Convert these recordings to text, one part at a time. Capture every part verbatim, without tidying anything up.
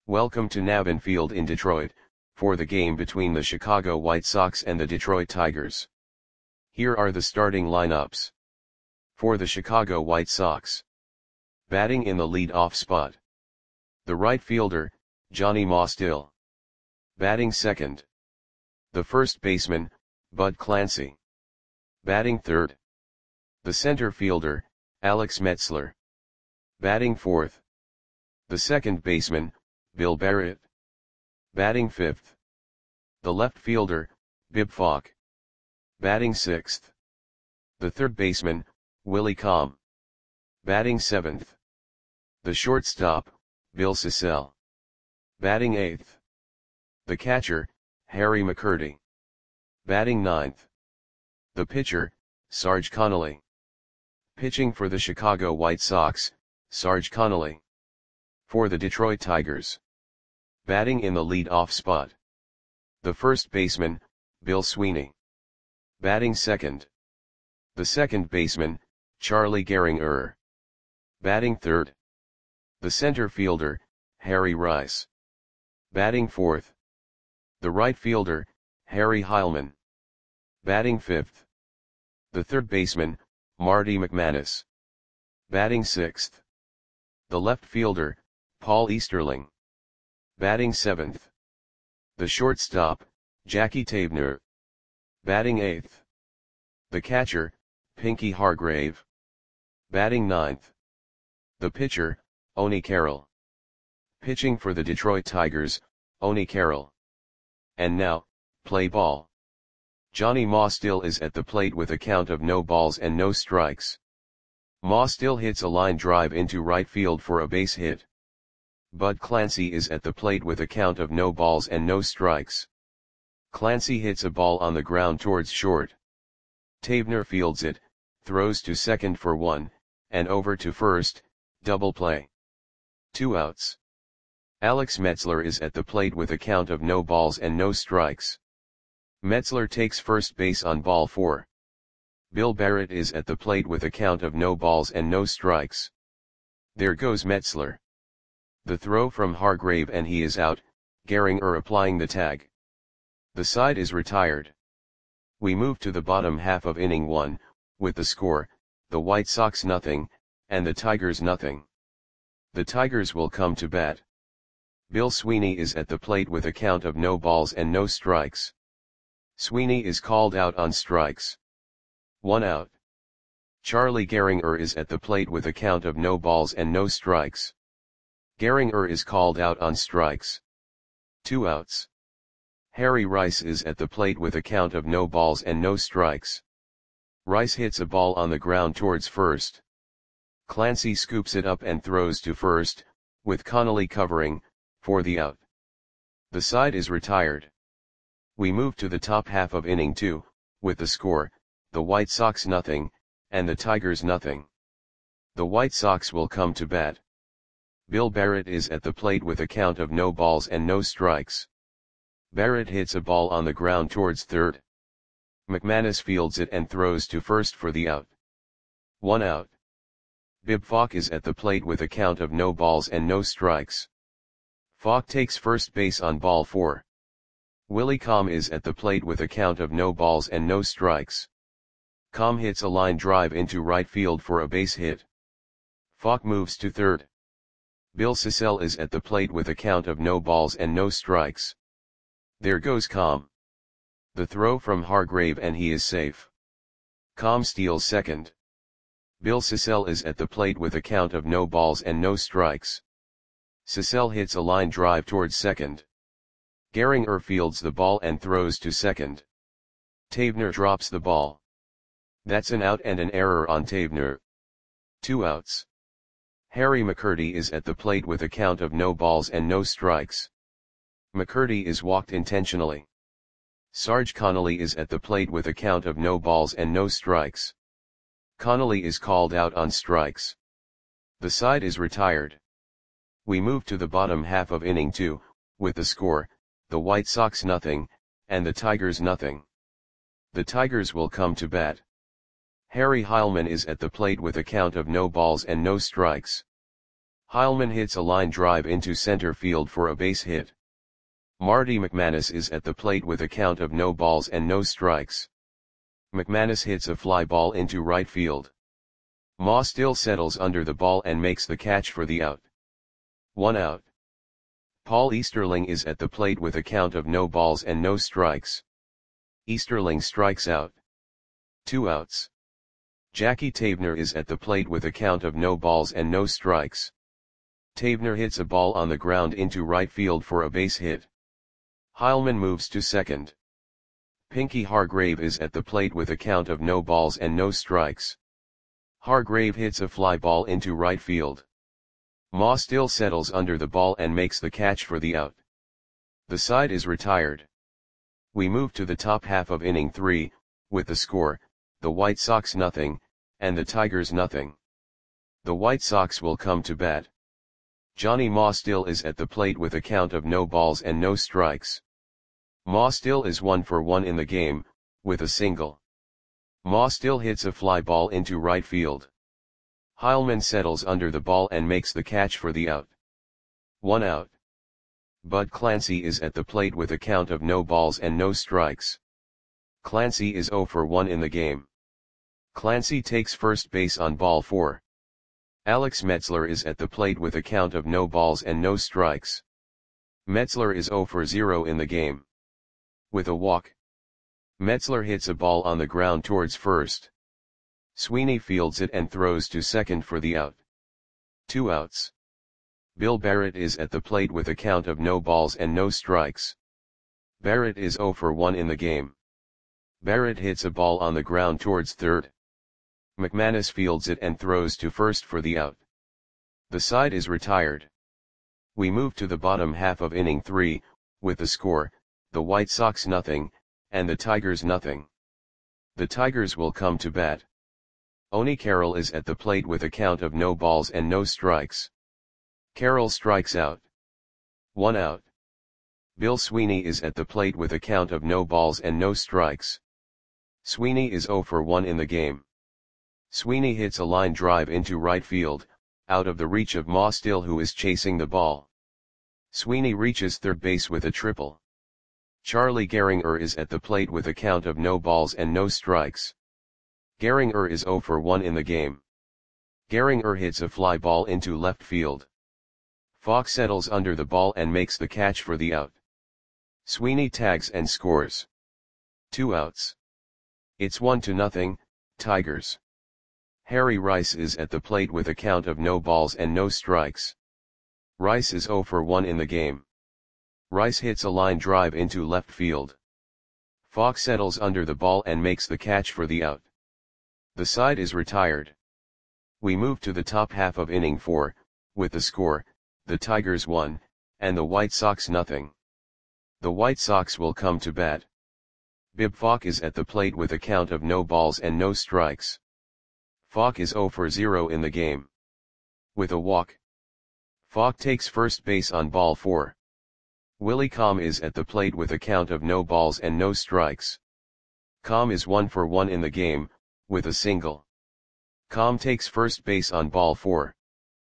Welcome to Navin Field in Detroit, for the game between the Chicago White Sox and the Detroit Tigers. Here are the starting lineups. For the Chicago White Sox. Batting in the lead-off spot. The right fielder, Johnny Mostill. Batting second. The first baseman, Bud Clancy. Batting third. The center fielder, Alex Metzler. Batting fourth. The second baseman, Bill Barrett. Batting fifth. The left fielder, Bib Falk. Batting sixth. The third baseman, Willie Comm. Batting seventh. The shortstop, Bill Sissell. Batting eighth. The catcher, Harry McCurdy. Batting ninth. The pitcher, Sarge Connolly. Pitching for the Chicago White Sox, Sarge Connolly. For the Detroit Tigers. Batting in the lead-off spot. The first baseman, Bill Sweeney. Batting second. The second baseman, Charlie Gehringer. Batting third. The center fielder, Harry Rice. Batting fourth. The right fielder, Harry Heilman. Batting fifth. The third baseman, Marty McManus. Batting sixth. The left fielder, Paul Easterling. Batting seventh. The shortstop, Jackie Tabner. Batting eighth. The catcher, Pinky Hargrave. Batting ninth. The pitcher, Oni Carroll. Pitching for the Detroit Tigers, Oni Carroll. And now, play ball. Johnny Mostill is at the plate with a count of no balls and no strikes. Mostill hits a line drive into right field for a base hit. Bud Clancy is at the plate with a count of no balls and no strikes. Clancy hits a ball on the ground towards short. Tabner fields it, throws to second for one, and over to first, double play. Two outs. Alex Metzler is at the plate with a count of no balls and no strikes. Metzler takes first base on ball four. Bill Barrett is at the plate with a count of no balls and no strikes. There goes Metzler. The throw from Hargrave and he is out, Gehringer applying the tag. The side is retired. We move to the bottom half of inning one, with the score, the White Sox nothing, and the Tigers nothing. The Tigers will come to bat. Bill Sweeney is at the plate with a count of no balls and no strikes. Sweeney is called out on strikes. One out. Charlie Gehringer is at the plate with a count of no balls and no strikes. Gehringer is called out on strikes. Two outs. Harry Rice is at the plate with a count of no balls and no strikes. Rice hits a ball on the ground towards first. Clancy scoops it up and throws to first, with Connolly covering, for the out. The side is retired. We move to the top half of inning two, with the score, the White Sox nothing, and the Tigers nothing. The White Sox will come to bat. Bill Barrett is at the plate with a count of no balls and no strikes. Barrett hits a ball on the ground towards third. McManus fields it and throws to first for the out. One out. Bib Falk is at the plate with a count of no balls and no strikes. Falk takes first base on ball four. Willie Comm is at the plate with a count of no balls and no strikes. Comm hits a line drive into right field for a base hit. Falk moves to third. Bill Sissell is at the plate with a count of no balls and no strikes. There goes Comm. The throw from Hargrave and he is safe. Comm steals second. Bill Sissell is at the plate with a count of no balls and no strikes. Sissell hits a line drive towards second. Gehringer fields the ball and throws to second. Tabner drops the ball. That's an out and an error on Tabner. Two outs. Harry McCurdy is at the plate with a count of no balls and no strikes. McCurdy is walked intentionally. Sarge Connolly is at the plate with a count of no balls and no strikes. Connolly is called out on strikes. The side is retired. We move to the bottom half of inning two, with the score, the White Sox nothing, and the Tigers nothing. The Tigers will come to bat. Harry Heilman is at the plate with a count of no balls and no strikes. Heilman hits a line drive into center field for a base hit. Marty McManus is at the plate with a count of no balls and no strikes. McManus hits a fly ball into right field. Ma still settles under the ball and makes the catch for the out. One out. Paul Easterling is at the plate with a count of no balls and no strikes. Easterling strikes out. Two outs. Jackie Tabner is at the plate with a count of no balls and no strikes. Tabner hits a ball on the ground into right field for a base hit. Heilman moves to second. Pinky Hargrave is at the plate with a count of no balls and no strikes. Hargrave hits a fly ball into right field. Ma still settles under the ball and makes the catch for the out. The side is retired. We move to the top half of inning three, with the score, the White Sox nothing, and the Tigers nothing. The White Sox will come to bat. Johnny Ma still is at the plate with a count of no balls and no strikes. Ma still is one for one in the game, with a single. Ma still hits a fly ball into right field. Heilman settles under the ball and makes the catch for the out. One out. Bud Clancy is at the plate with a count of no balls and no strikes. Clancy is zero for one in the game. Clancy takes first base on ball four. Alex Metzler is at the plate with a count of no balls and no strikes. Metzler is zero for zero in the game. With a walk. Metzler hits a ball on the ground towards first. Sweeney fields it and throws to second for the out. Two outs. Bill Barrett is at the plate with a count of no balls and no strikes. Barrett is zero for one in the game. Barrett hits a ball on the ground towards third. McManus fields it and throws to first for the out. The side is retired. We move to the bottom half of inning three, with the score, the White Sox nothing, and the Tigers nothing. The Tigers will come to bat. Oni Carroll is at the plate with a count of no balls and no strikes. Carroll strikes out. One out. Bill Sweeney is at the plate with a count of no balls and no strikes. Sweeney is zero for one in the game. Sweeney hits a line drive into right field, out of the reach of Ma Still, who is chasing the ball. Sweeney reaches third base with a triple. Charlie Gehringer is at the plate with a count of no balls and no strikes. Gehringer is zero for one in the game. Gehringer hits a fly ball into left field. Falk settles under the ball and makes the catch for the out. Sweeney tags and scores. Two outs. It's one to nothing, Tigers. Harry Rice is at the plate with a count of no balls and no strikes. Rice is zero for one in the game. Rice hits a line drive into left field. Falk settles under the ball and makes the catch for the out. The side is retired. We move to the top half of inning four, with the score, the Tigers one, and the White Sox nothing. The White Sox will come to bat. Bib Falk is at the plate with a count of no balls and no strikes. Falk is zero for zero in the game. With a walk. Falk takes first base on ball four. Willie Comm is at the plate with a count of no balls and no strikes. Comm is one for one in the game, with a single. Comm takes first base on ball four.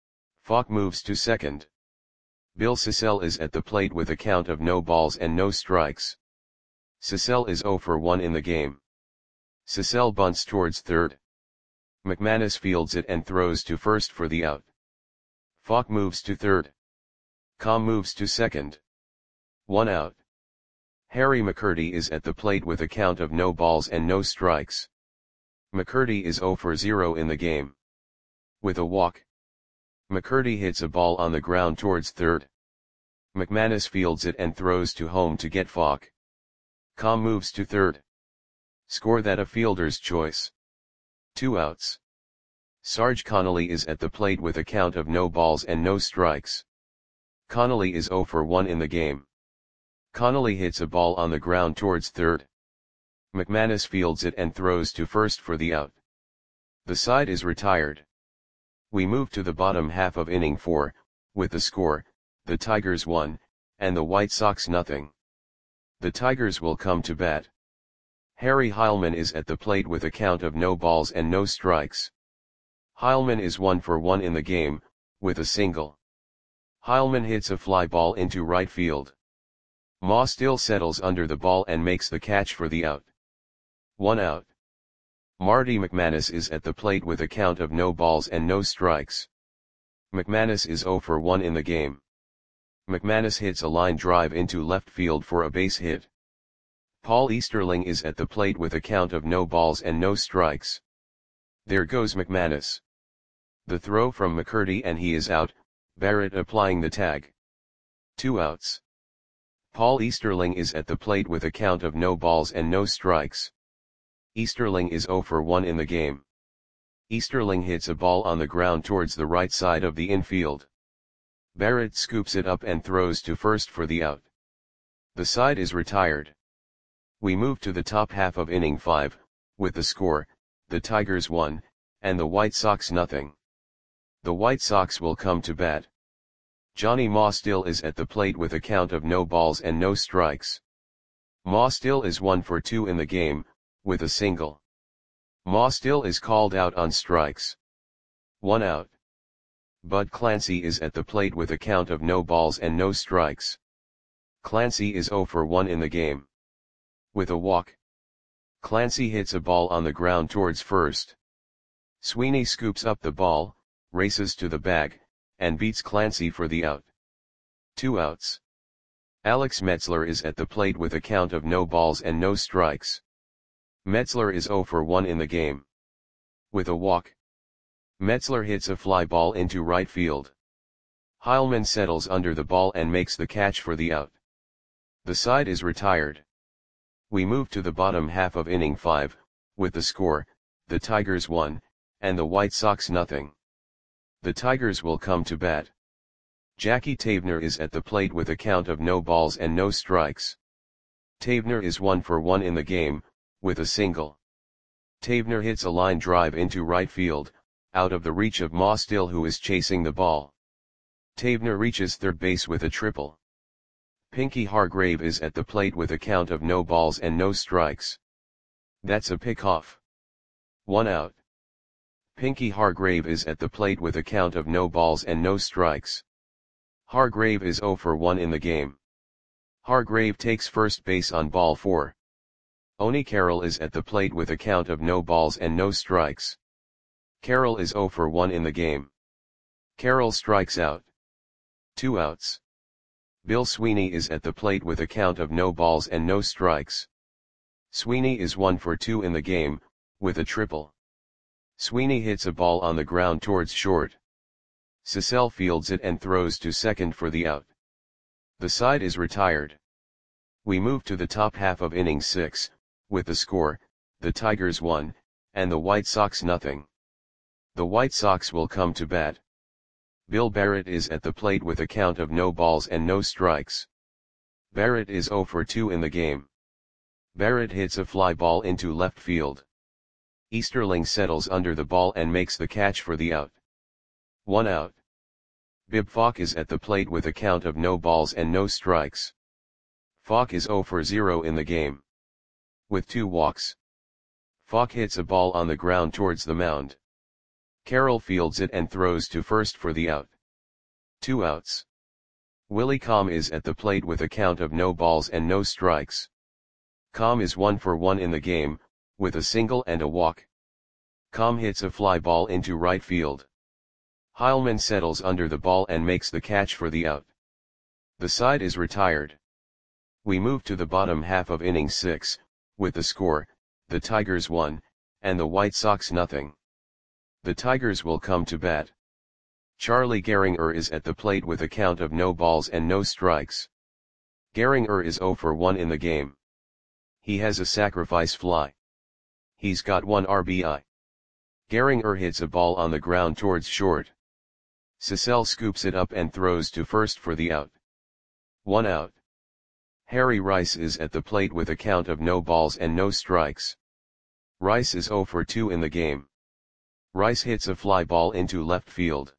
Falk moves to second. Bill Sissell is at the plate with a count of no balls and no strikes. Sissell is zero for one in the game. Sissell bunts towards third. McManus fields it and throws to first for the out. Falk moves to third. Comm moves to second. One out. Harry McCurdy is at the plate with a count of no balls and no strikes. McCurdy is zero for zero in the game. With a walk. McCurdy hits a ball on the ground towards third. McManus fields it and throws to home to get Falk. Comm moves to third. Score that a fielder's choice. Two outs. Sarge Connolly is at the plate with a count of no balls and no strikes. Connolly is zero for one in the game. Connolly hits a ball on the ground towards third. McManus fields it and throws to first for the out. The side is retired. We move to the bottom half of inning four, with the score, the Tigers one, and the White Sox nothing. The Tigers will come to bat. Harry Heilman is at the plate with a count of no balls and no strikes. Heilman is one for one in the game, with a single. Heilman hits a fly ball into right field. Ma still settles under the ball and makes the catch for the out. One out. Marty McManus is at the plate with a count of no balls and no strikes. McManus is zero for one in the game. McManus hits a line drive into left field for a base hit. Paul Easterling is at the plate with a count of no balls and no strikes. There goes McManus. The throw from McCurdy and he is out, Barrett applying the tag. Two outs. Paul Easterling is at the plate with a count of no balls and no strikes. Easterling is zero for one in the game. Easterling hits a ball on the ground towards the right side of the infield. Barrett scoops it up and throws to first for the out. The side is retired. We move to the top half of inning five, with the score, the Tigers one, and the White Sox nothing. The White Sox will come to bat. Johnny Ma still is at the plate with a count of no balls and no strikes. Ma still is one for two in the game, with a single. Ma still is called out on strikes. One out. Bud Clancy is at the plate with a count of no balls and no strikes. Clancy is zero for one in the game. With a walk. Clancy hits a ball on the ground towards first. Sweeney scoops up the ball, races to the bag, and beats Clancy for the out. Two outs. Alex Metzler is at the plate with a count of no balls and no strikes. Metzler is zero for one in the game. With a walk. Metzler hits a fly ball into right field. Heilman settles under the ball and makes the catch for the out. The side is retired. We move to the bottom half of inning five, with the score, the Tigers one, and the White Sox nothing. The Tigers will come to bat. Jackie Tavener is at the plate with a count of no balls and no strikes. Tavener is one for one in the game, with a single. Tavener hits a line drive into right field, out of the reach of Ma Still, who is chasing the ball. Tavener reaches third base with a triple. Pinky Hargrave is at the plate with a count of no balls and no strikes. That's a pickoff. One out. Pinky Hargrave is at the plate with a count of no balls and no strikes. Hargrave is zero for one in the game. Hargrave takes first base on ball four. Oni Carroll is at the plate with a count of no balls and no strikes. Carroll is zero for one in the game. Carroll strikes out. Two outs. Bill Sweeney is at the plate with a count of no balls and no strikes. Sweeney is one for two in the game, with a triple. Sweeney hits a ball on the ground towards short. Cecil fields it and throws to second for the out. The side is retired. We move to the top half of inning six, with the score, the Tigers one, and the White Sox nothing. The White Sox will come to bat. Bill Barrett is at the plate with a count of no balls and no strikes. Barrett is zero for two in the game. Barrett hits a fly ball into left field. Easterling settles under the ball and makes the catch for the out. One out. Bib Falk is at the plate with a count of no balls and no strikes. Falk is zero for zero in the game. With two walks. Falk hits a ball on the ground towards the mound. Carroll fields it and throws to first for the out. Two outs. Willie Comm is at the plate with a count of no balls and no strikes. Comm is one for one in the game, with a single and a walk. Comm hits a fly ball into right field. Heilman settles under the ball and makes the catch for the out. The side is retired. We move to the bottom half of inning six, with the score, the Tigers one, and the White Sox nothing. The Tigers will come to bat. Charlie Gehringer is at the plate with a count of no balls and no strikes. Gehringer is zero for one in the game. He has a sacrifice fly. He's got one R B I. Gehringer hits a ball on the ground towards short. Cecil scoops it up and throws to first for the out. One out. Harry Rice is at the plate with a count of no balls and no strikes. Rice is zero for two in the game. Rice hits a fly ball into left field.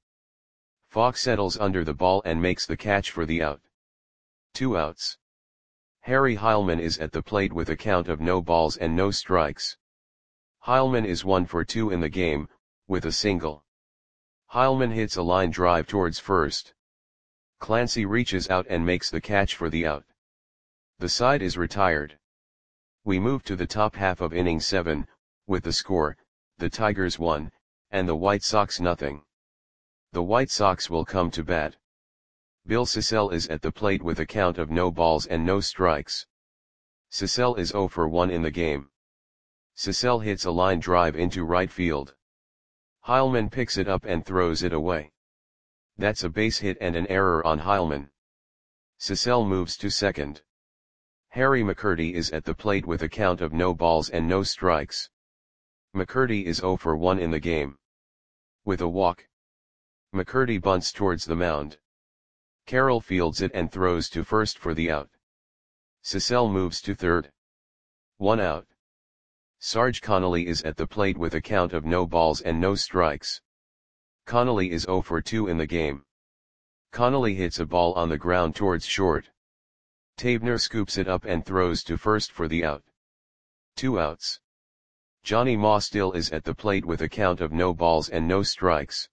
Falk settles under the ball and makes the catch for the out. Two outs. Harry Heilman is at the plate with a count of no balls and no strikes. Heilman is one for two in the game, with a single. Heilman hits a line drive towards first. Clancy reaches out and makes the catch for the out. The side is retired. We move to the top half of inning seven, with the score, the Tigers one, and the White Sox nothing. The White Sox will come to bat. Bill Sissell is at the plate with a count of no balls and no strikes. Sissell is oh for one in the game. Sissell hits a line drive into right field. Heilman picks it up and throws it away. That's a base hit and an error on Heilman. Sissell moves to second. Harry McCurdy is at the plate with a count of no balls and no strikes. McCurdy is oh for one in the game. With a walk, McCurdy bunts towards the mound. Carroll fields it and throws to first for the out. Sissell moves to third. One out. Sarge Connolly is at the plate with a count of no balls and no strikes. Connolly is oh for two in the game. Connolly hits a ball on the ground towards short. Tavener scoops it up and throws to first for the out. Two outs. Johnny Maustill is at the plate with a count of no balls and no strikes.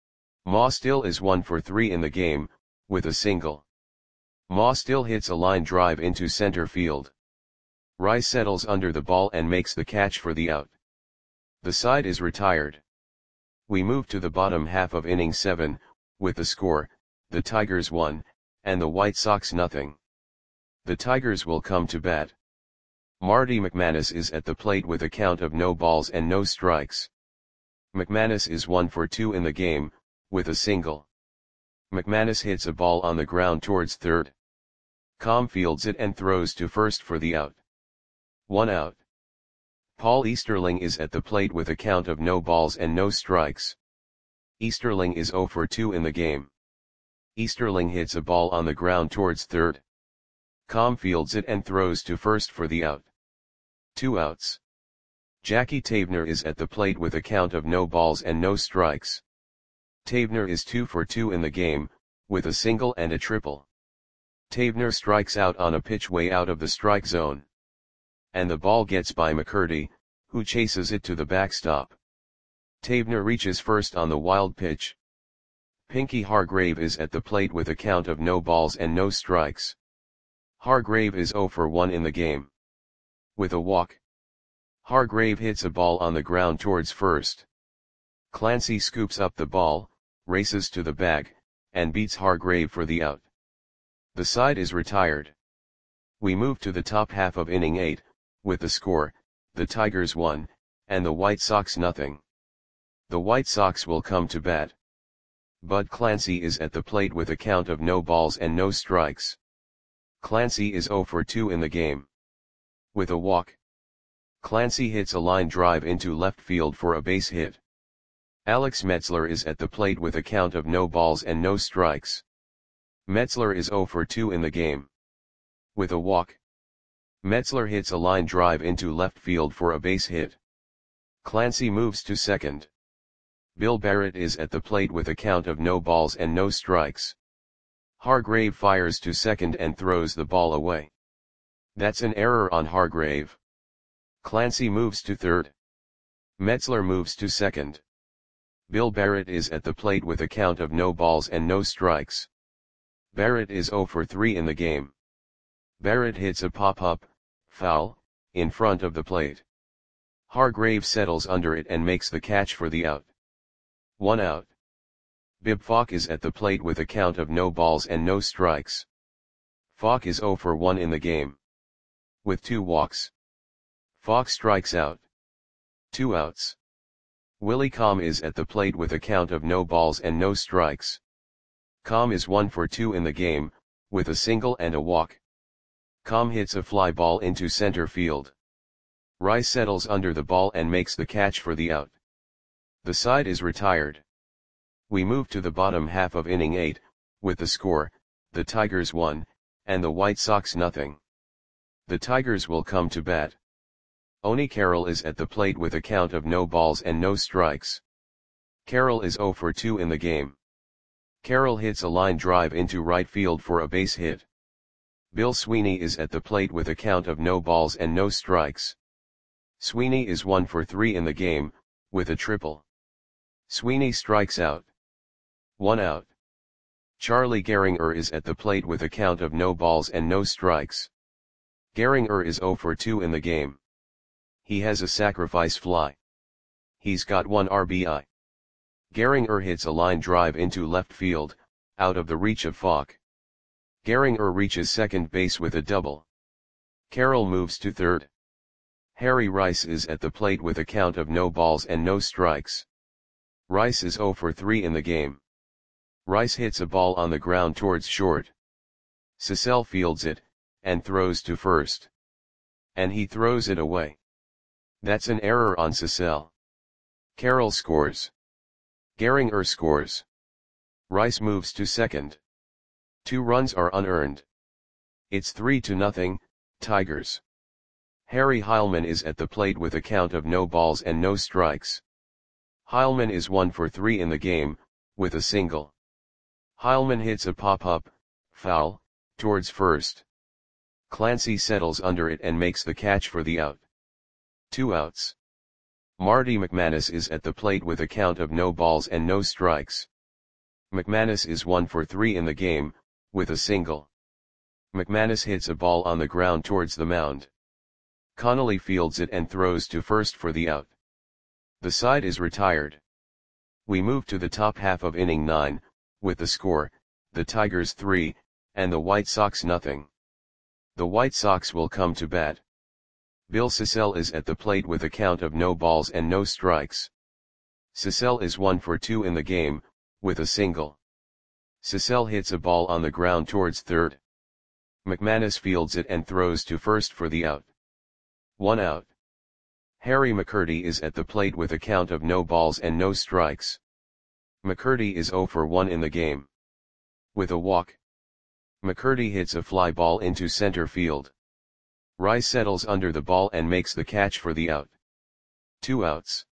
Maustill is one for three in the game, with a single. Maustill hits a line drive into center field. Rice settles under the ball and makes the catch for the out. The side is retired. We move to the bottom half of inning seven, with the score, the Tigers one, and the White Sox nothing. The Tigers will come to bat. Marty McManus is at the plate with a count of no balls and no strikes. McManus is one for two in the game, with a single. McManus hits a ball on the ground towards third. Com fields it and throws to first for the out. One out. Paul Easterling is at the plate with a count of no balls and no strikes. Easterling is oh for two in the game. Easterling hits a ball on the ground towards third. Com fields it and throws to first for the out. Two outs. Jackie Tavener is at the plate with a count of no balls and no strikes. Tavener is two for two in the game, with a single and a triple. Tavener strikes out on a pitch way out of the strike zone. And the ball gets by McCurdy, who chases it to the backstop. Tavener reaches first on the wild pitch. Pinky Hargrave is at the plate with a count of no balls and no strikes. Hargrave is oh for one in the game. With a walk, Hargrave hits a ball on the ground towards first. Clancy scoops up the ball, races to the bag, and beats Hargrave for the out. The side is retired. We move to the top half of inning eight, with the score, the Tigers one, and the White Sox nothing. The White Sox will come to bat. Bud Clancy is at the plate with a count of no balls and no strikes. Clancy is oh for two in the game. With a walk, Clancy hits a line drive into left field for a base hit. Alex Metzler is at the plate with a count of no balls and no strikes. Metzler is oh for two in the game. With a walk, Metzler hits a line drive into left field for a base hit. Clancy moves to second. Bill Barrett is at the plate with a count of no balls and no strikes. Hargrave fires to second and throws the ball away. That's an error on Hargrave. Clancy moves to third. Metzler moves to second. Bill Barrett is at the plate with a count of no balls and no strikes. Barrett is oh for three in the game. Barrett hits a pop-up, foul, in front of the plate. Hargrave settles under it and makes the catch for the out. One out. Bib Falk is at the plate with a count of no balls and no strikes. Falk is oh for one in the game. With two walks, Falk strikes out. Two outs. Willie Com is at the plate with a count of no balls and no strikes. Com is one for two in the game, with a single and a walk. Com hits a fly ball into center field. Rice settles under the ball and makes the catch for the out. The side is retired. We move to the bottom half of inning eight, with the score, the Tigers one, and the White Sox nothing. The Tigers will come to bat. Oni Carroll is at the plate with a count of no balls and no strikes. Carroll is oh for two in the game. Carroll hits a line drive into right field for a base hit. Bill Sweeney is at the plate with a count of no balls and no strikes. Sweeney is one for three in the game, with a triple. Sweeney strikes out. One out. Charlie Gehringer is at the plate with a count of no balls and no strikes. Gehringer is zero for two in the game. He has a sacrifice fly. He's got one R B I. Gehringer hits a line drive into left field, out of the reach of Falk. Gehringer reaches second base with a double. Carroll moves to third. Harry Rice is at the plate with a count of no balls and no strikes. Rice is zero for three in the game. Rice hits a ball on the ground towards short. Cecil fields it, and throws to first. And he throws it away. That's an error on Cecil. Carroll scores. Gehringer scores. Rice moves to second. Two runs are unearned. It's three to nothing, Tigers. Harry Heilmann is at the plate with a count of no balls and no strikes. Heilmann is one for three in the game, with a single. Heilmann hits a pop-up, foul, towards first. Clancy settles under it and makes the catch for the out. Two outs. Marty McManus is at the plate with a count of no balls and no strikes. McManus is one for three in the game, with a single. McManus hits a ball on the ground towards the mound. Connolly fields it and throws to first for the out. The side is retired. We move to the top half of inning nine, with the score, the Tigers three, and the White Sox nothing. The White Sox will come to bat. Bill Cecil is at the plate with a count of no balls and no strikes. Cecil is one for two in the game, with a single. Cecil hits a ball on the ground towards third. McManus fields it and throws to first for the out. One out. Harry McCurdy is at the plate with a count of no balls and no strikes. McCurdy is zero for one in the game. With a walk. McCurdy hits a fly ball into center field. Rice settles under the ball and makes the catch for the out. Two outs.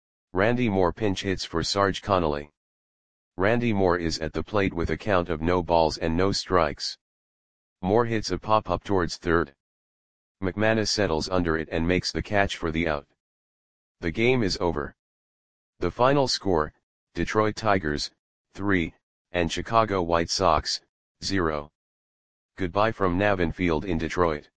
Randy Moore pinch hits for Sarge Connolly. Randy Moore is at the plate with a count of no balls and no strikes. Moore hits a pop-up towards third. McManus settles under it and makes the catch for the out. The game is over. The final score, Detroit Tigers, three, and Chicago White Sox, zero. Goodbye from Navin Field in Detroit.